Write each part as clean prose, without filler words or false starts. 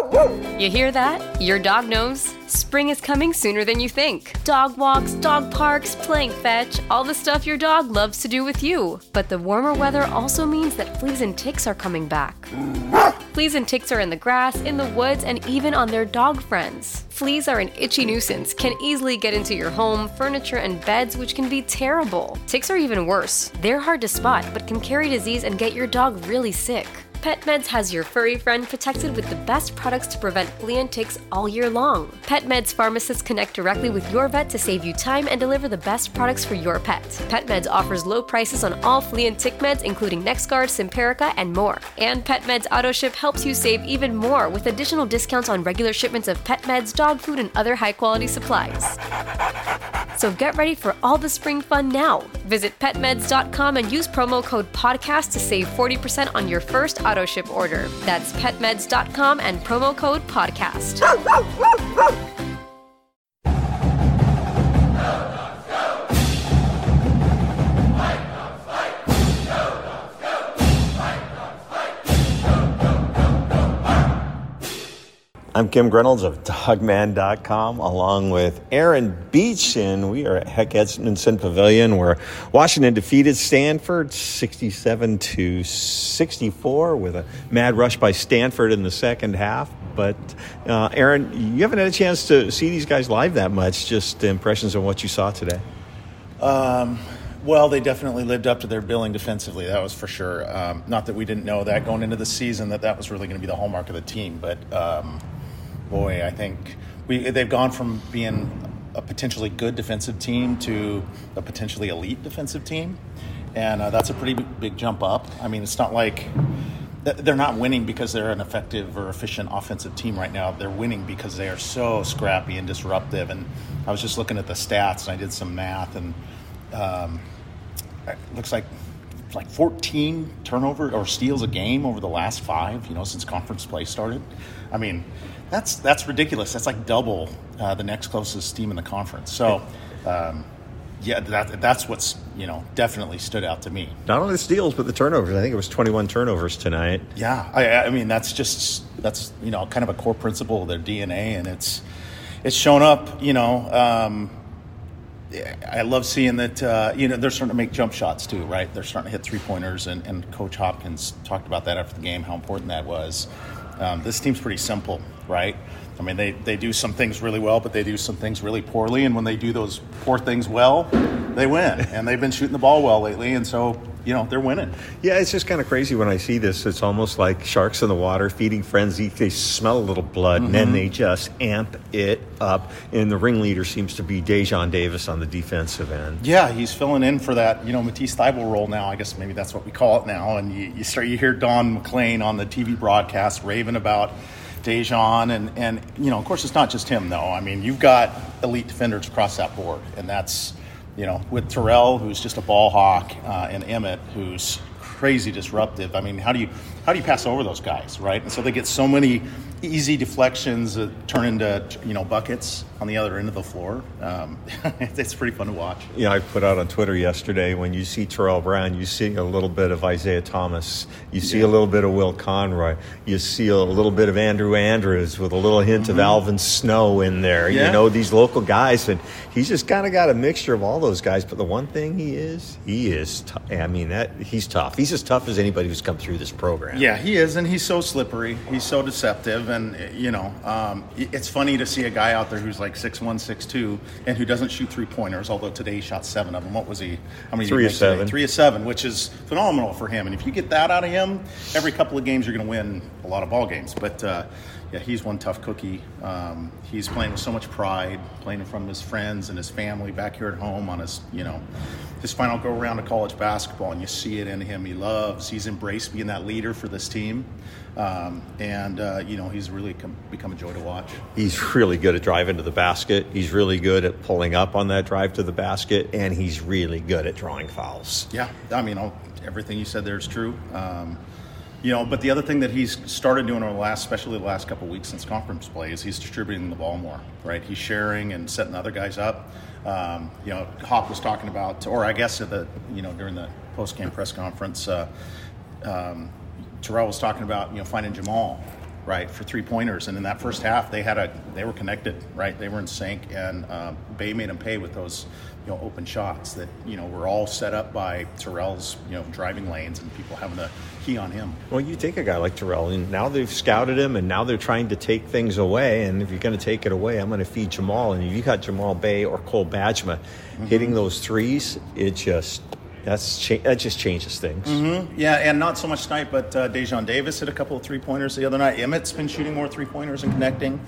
You hear that? Your dog knows. Spring is coming sooner than you think. Dog walks, dog parks, playing fetch, all the stuff your dog loves to do with you. But the warmer weather also means that fleas and ticks are coming back. Fleas and ticks are in the grass, in the woods, and even on their dog friends. Fleas are an itchy nuisance, can easily get into your home, furniture, and beds, which can be terrible. Ticks are even worse. They're hard to spot, but can carry disease and get your dog really sick. PetMeds has your furry friend protected with the best products to prevent flea and ticks all year long. PetMeds pharmacists connect directly with your vet to save you time and deliver the best products for your pet. PetMeds offers low prices on all flea and tick meds, including NexGard, Simparica, and more. And PetMeds AutoShip helps you save even more with additional discounts on regular shipments of pet meds, dog food, and other high-quality supplies. So get ready for all the spring fun now. Visit petmeds.com and use promo code PODCAST to save 40% on your first AutoShip order. That's petmeds.com and promo code PODCAST. I'm Kim Reynolds of Dogman.com, along with Aaron Beach, and we are at Heck Edmondson Pavilion, where Washington defeated Stanford 67-64 with a mad rush by Stanford in the second half. But Aaron, you haven't had a chance to see these guys live that much. Just impressions of what you saw today. Well, they definitely lived up to their billing defensively. That was for sure. Not that we didn't know that going into the season that was really going to be the hallmark of the team, but. Boy, I think they've gone from being a potentially good defensive team to a potentially elite defensive team, and that's a pretty big jump up. I mean, it's not like they're not winning because they're an effective or efficient offensive team right now. They're winning because they are so scrappy and disruptive. And I was just looking at the stats, and I did some math, and it looks like 14 turnover or steals a game over the last 5, since conference play started. I mean, that's ridiculous. That's like double the next closest team in the conference. So, that's what's definitely stood out to me. Not only the steals, but the turnovers. I think it was 21 turnovers tonight. Yeah, I mean that's kind of a core principle of their DNA, and it's shown up. I love seeing that, they're starting to make jump shots too, right? They're starting to hit three-pointers, and Coach Hopkins talked about that after the game, how important that was. This team's pretty simple, right? I mean, they do some things really well, but they do some things really poorly, and when they do those poor things well, they win. And they've been shooting the ball well lately, and so, they're winning. Yeah, it's just kind of crazy when I see this. It's almost like sharks in the water, feeding frenzy. They smell a little blood, and then they just amp it up. And the ringleader seems to be Dejon Davis on the defensive end. Yeah, he's filling in for that, Matisse Thybulle role now. I guess maybe that's what we call it now. And you hear Don McLean on the TV broadcast raving about Dejon, and of course it's not just him though. I mean, you've got elite defenders across that board, and that's with Terrell, who's just a ball hawk, and Emmett, who's crazy disruptive. I mean, how do you pass over those guys, right? And so they get so many easy deflections that turn into buckets on the other end of the floor. It's pretty fun to watch. Yeah, I put out on Twitter yesterday, when you see Terrell Brown, you see a little bit of Isaiah Thomas, you see a little bit of Will Conroy, you see a little bit of Andrew Andrews with a little hint of Alvin Snow in there. Yeah. These local guys, and he's just kind of got a mixture of all those guys. But the one thing he is he's tough. He's as tough as anybody who's come through this program. Yeah, he is, and he's so slippery. He's so deceptive, and it's funny to see a guy out there who's like 6'1", 6'2", and who doesn't shoot three-pointers, although today he shot 7 of them. What was he? How many? 3 of 7. 3 of 7, which is phenomenal for him. And if you get that out of him, every couple of games you're going to win a lot of ball games. But, he's one tough cookie. He's playing with so much pride, playing in front of his friends and his family back here at home on his, his final go-around of college basketball, and you see it in him. He's embraced being that leader for this team. He's really become a joy to watch. He's really good at driving to the basket. He's really good at pulling up on that drive to the basket, and he's really good at drawing fouls. Yeah, I mean, everything you said there is true. But the other thing that he's started doing especially the last couple of weeks since conference play, is he's distributing the ball more, right? He's sharing and setting other guys up. Hop was talking about, or I guess during the post-game press conference, Terrell was talking about, finding Jamal right, for 3-pointers. And in that first half, they were connected, right? They were in sync, and Bay made them pay with those, open shots that, were all set up by Terrell's, driving lanes and people having to key on him. Well, you take a guy like Terrell, and now they've scouted him, and now they're trying to take things away. And if you're going to take it away, I'm going to feed Jamal. And if you got Jamal Bay or Cole Bajma hitting those threes, that just changes things. Mm-hmm. Yeah, and not so much tonight, but Dejon Davis hit a couple of 3-pointers the other night. Emmett's been shooting more 3-pointers and connecting.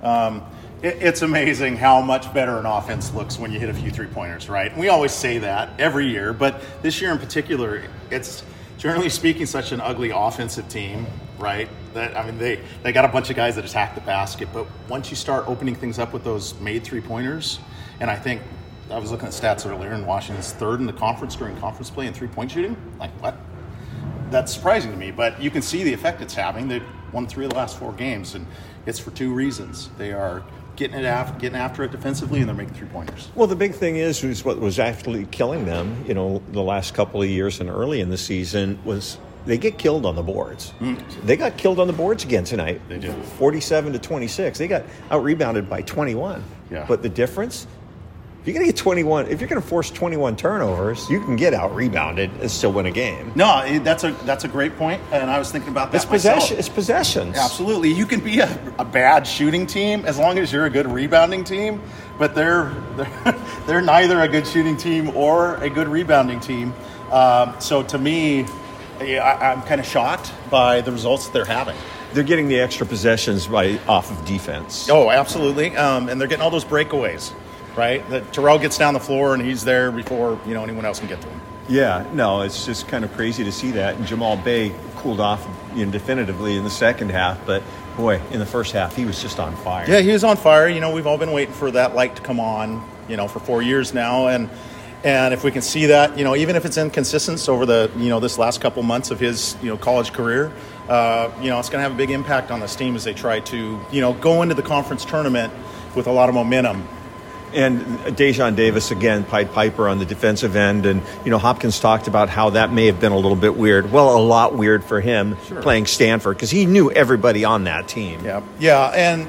It's amazing how much better an offense looks when you hit a few 3-pointers, right? And we always say that every year, but this year in particular, it's generally speaking such an ugly offensive team, right? They got a bunch of guys that attack the basket, but once you start opening things up with those made 3-pointers, and I think I was looking at stats earlier, and Washington's third in the conference during conference play in 3-point shooting. Like, what? That's surprising to me, but you can see the effect it's having. They've won 3 of the last 4 games, and it's for 2 reasons. They are getting after it defensively, and they're making 3-pointers. Well, the big thing is what was actually killing them, the last couple of years and early in the season was they get killed on the boards. They got killed on the boards again tonight. They did. 47-26. They got out-rebounded by 21. Yeah. But the difference, if you're going to force 21 turnovers, you can get out-rebounded and still win a game. No, that's a great point, and I was thinking about that myself. It's possessions. Absolutely. You can be a bad shooting team as long as you're a good rebounding team, but they're neither a good shooting team or a good rebounding team. So to me, I'm kind of shocked by the results that they're having. They're getting the extra possessions off of defense. Oh, absolutely. And they're getting all those breakaways. Right? That Terrell gets down the floor and he's there before, anyone else can get to him. Yeah, no, it's just kind of crazy to see that. And Jamal Bay cooled off definitively in the second half, but boy, in the first half, he was just on fire. Yeah, he was on fire. We've all been waiting for that light to come on, for 4 years now. And if we can see that, even if it's inconsistent over the, this last couple months of his, college career, it's going to have a big impact on this team as they try to, go into the conference tournament with a lot of momentum. And Dejon Davis, again, Pied Piper on the defensive end. And, Hopkins talked about how that may have been a little bit weird. Well, a lot weird for him playing Stanford because he knew everybody on that team. Yeah. And,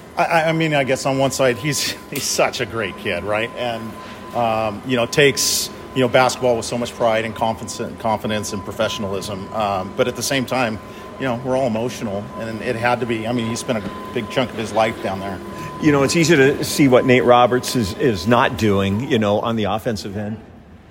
I guess on one side, he's such a great kid, right? And, takes, basketball with so much pride and confidence and professionalism. But at the same time, we're all emotional. And it had to be. He spent a big chunk of his life down there. It's easy to see what Nate Roberts is not doing, on the offensive end.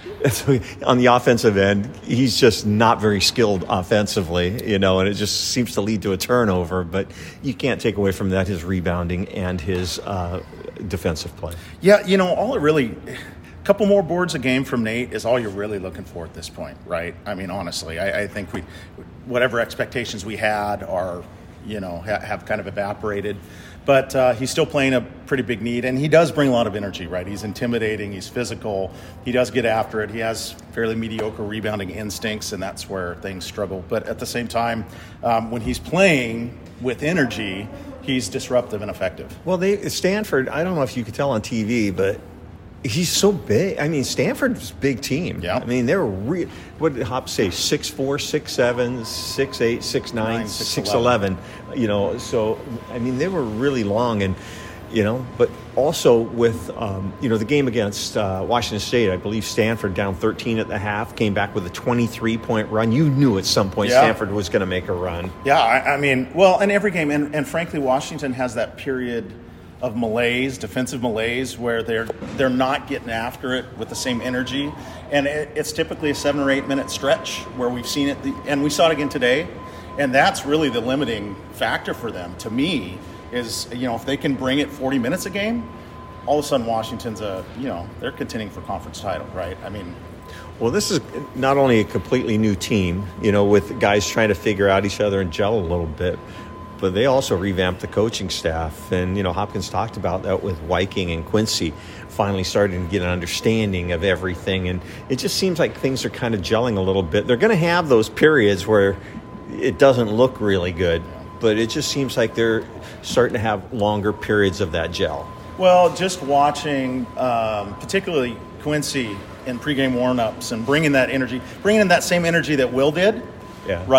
On the offensive end, he's just not very skilled offensively, and it just seems to lead to a turnover. But you can't take away from that his rebounding and his defensive play. Yeah, all it really... A couple more boards a game from Nate is all you're really looking for at this point, right? Honestly, I think whatever expectations we had are, have kind of evaporated. But he's still playing a pretty big need, and he does bring a lot of energy, right? He's intimidating, he's physical, he does get after it. He has fairly mediocre rebounding instincts, and that's where things struggle. But at the same time, when he's playing with energy, he's disruptive and effective. Well, Stanford, I don't know if you could tell on TV, but he's so big. Stanford's a big team. Yeah. They were what did Hop say? 6'4", 6'7", 6'8", 6'9", 6'11". So they were really long, and but also with the game against Washington State, I believe Stanford down 13 at the half, came back with a 23-point run. You knew at some point Stanford was going to make a run. Yeah, and every game, and frankly, Washington has that period of malaise, defensive malaise, where they're not getting after it with the same energy, and it's typically a 7 or 8 minute stretch where we've seen it, and we saw it again today, and that's really the limiting factor for them. To me, is if they can bring it 40 minutes a game, all of a sudden Washington's they're contending for conference title, right? Well, this is not only a completely new team, with guys trying to figure out each other and gel a little bit, but they also revamped the coaching staff. And, Hopkins talked about that with Wyking and Quincy finally starting to get an understanding of everything. And it just seems like things are kind of gelling a little bit. They're going to have those periods where it doesn't look really good, but it just seems like they're starting to have longer periods of that gel. Well, just watching particularly Quincy in pregame warm-ups and bringing that energy, bringing in that same energy that Will did, right?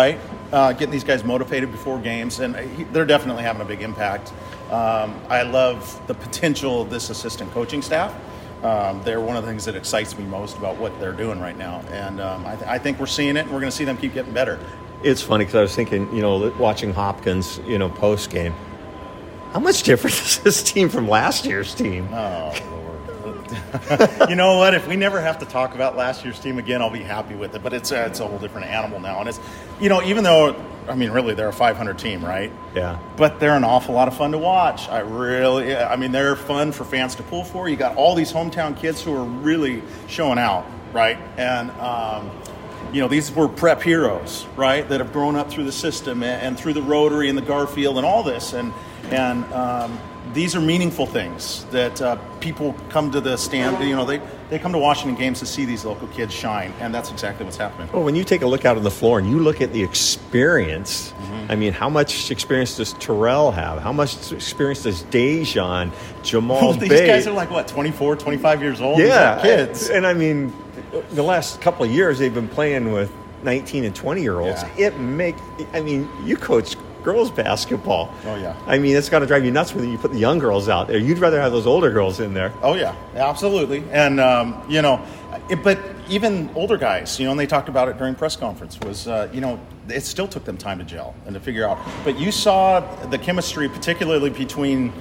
getting these guys motivated before games, and they're definitely having a big impact. I love the potential of this assistant coaching staff. They're one of the things that excites me most about what they're doing right now, and I think we're seeing it, and we're going to see them keep getting better. It's funny because I was thinking, watching Hopkins, post game, how much different is this team from last year's team? Oh, Lord. You know what? If we never have to talk about last year's team again, I'll be happy with it. But it's a whole different animal now. And it's, even though, really, they're a 500 team, right? Yeah. But they're an awful lot of fun to watch. They're fun for fans to pull for. You got all these hometown kids who are really showing out, right? And, these were prep heroes, right, that have grown up through the system and through the Rotary and the Garfield and all this. And these are meaningful things that people come to the stand. They come to Washington games to see these local kids shine, and that's exactly what's happening. Well, when you take a look out on the floor and you look at the experience, how much experience does Terrell have? How much experience does Dejan, Jamal These Bay? guys are 24, 25 years old. Yeah, kids. And the last couple of years they've been playing with 19 and 20-year-olds. Yeah. You coach girls basketball. Oh, yeah. It's got to drive you nuts when you put the young girls out there. You'd rather have those older girls in there. Oh, yeah, absolutely. And, but even older guys, and they talked about it during press conference, was, it still took them time to gel and to figure out. But you saw the chemistry, particularly between,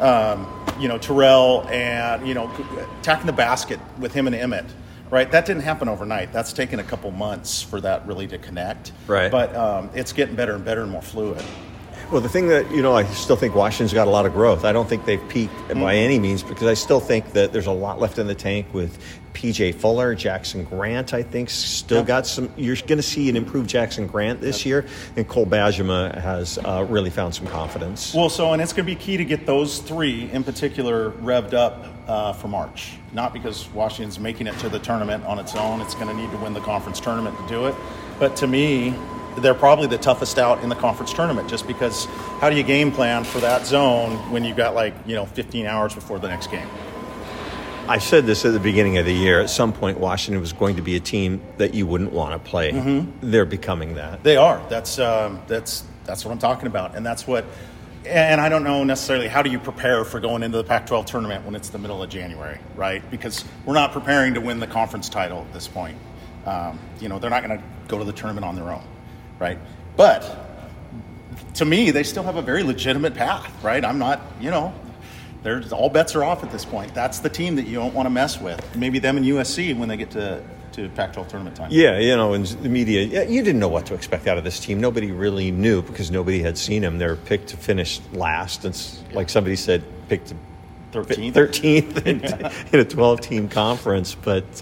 Terrell and, attacking the basket with him and Emmett. Right, that didn't happen overnight. That's taken a couple months for that really to connect. Right, but it's getting better and better and more fluid. Well, the thing that I still think Washington's got a lot of growth. I don't think they've peaked by any means, because I still think that there's a lot left in the tank with P.J. Fuller, Jackson Grant. I think still got some. You're going to see an improved Jackson Grant this year, and Cole Bajema has really found some confidence. Well, and it's going to be key to get those three in particular revved up for March. Not because Washington's making it to the tournament on its own. It's going to need to win the conference tournament to do it. But to me, they're probably the toughest out in the conference tournament, just because how do you game plan for that zone when you've got 15 hours before the next game? I said this at the beginning of the year. At some point, Washington was going to be a team that you wouldn't want to play. Mm-hmm. They're becoming that. They are. That's what I'm talking about, and that's what. And I don't know necessarily how do you prepare for going into the Pac-12 tournament when it's the middle of January, right? Because we're not preparing to win the conference title at this point. They're not going to go to the tournament on their own, right? But to me, they still have a very legitimate path, right? I'm not, there's all bets are off at this point. That's the team that you don't want to mess with. Maybe them and USC when they get to Pac-12 tournament time. Yeah, in the media, you didn't know what to expect out of this team. Nobody really knew because nobody had seen them. They were picked to finish last. And like somebody said, picked 13th in a 12-team conference. But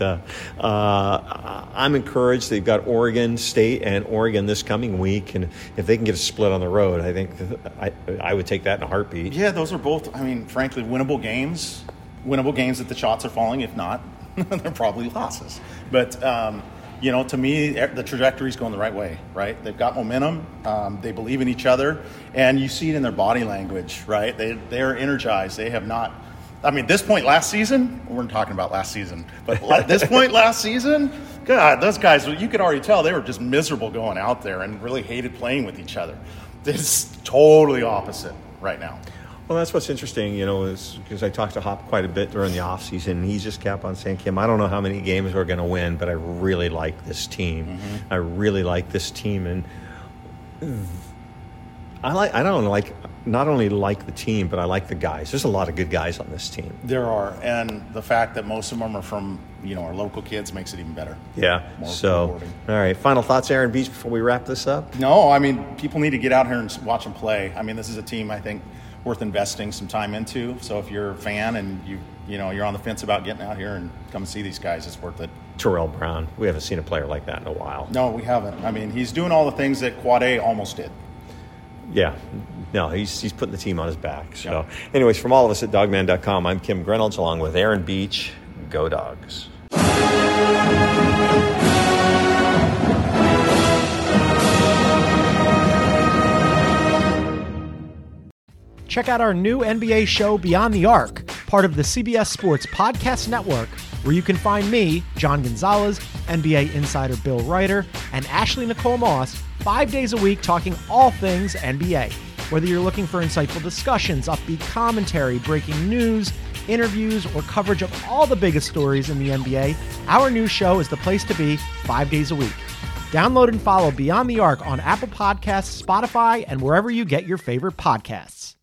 I'm encouraged. They've got Oregon State and Oregon this coming week. And if they can get a split on the road, I think I would take that in a heartbeat. Yeah, those are both, frankly, winnable games. Winnable games that the shots are falling. If not, they're probably losses. But, to me, the trajectory's going the right way, right? They've got momentum. They believe in each other. And you see it in their body language, right? They are energized. They have not – this point last season – we're talking about last season. But at this point last season, God, those guys, you could already tell they were just miserable going out there and really hated playing with each other. It's totally opposite right now. Well, that's what's interesting, is because I talked to Hop quite a bit during the offseason, and he just kept on saying, Kim, I don't know how many games we're going to win, but I really like this team. Mm-hmm. I really like this team. And not only like the team, but I like the guys. There's a lot of good guys on this team. There are. And the fact that most of them are from, our local kids makes it even better. Yeah. All right. Final thoughts, Aaron Beach, before we wrap this up? No, people need to get out here and watch them play. This is a team, I think, worth investing some time into. So if you're a fan and you're on the fence about getting out here and come and see these guys, it's worth it. Terrell Brown, we haven't seen a player like that in a while. No, we haven't. He's doing all the things that Quad A almost did. Yeah. No, he's putting the team on his back. So, anyways, from all of us at Dogman.com, I'm Kim Grenolds along with Aaron Beach. Go Dogs. Check out our new NBA show, Beyond the Arc, part of the CBS Sports Podcast Network, where you can find me, John Gonzalez, NBA insider Bill Ryder, and Ashley Nicole Moss 5 days a week talking all things NBA. Whether you're looking for insightful discussions, upbeat commentary, breaking news, interviews, or coverage of all the biggest stories in the NBA, our new show is the place to be 5 days a week. Download and follow Beyond the Arc on Apple Podcasts, Spotify, and wherever you get your favorite podcasts.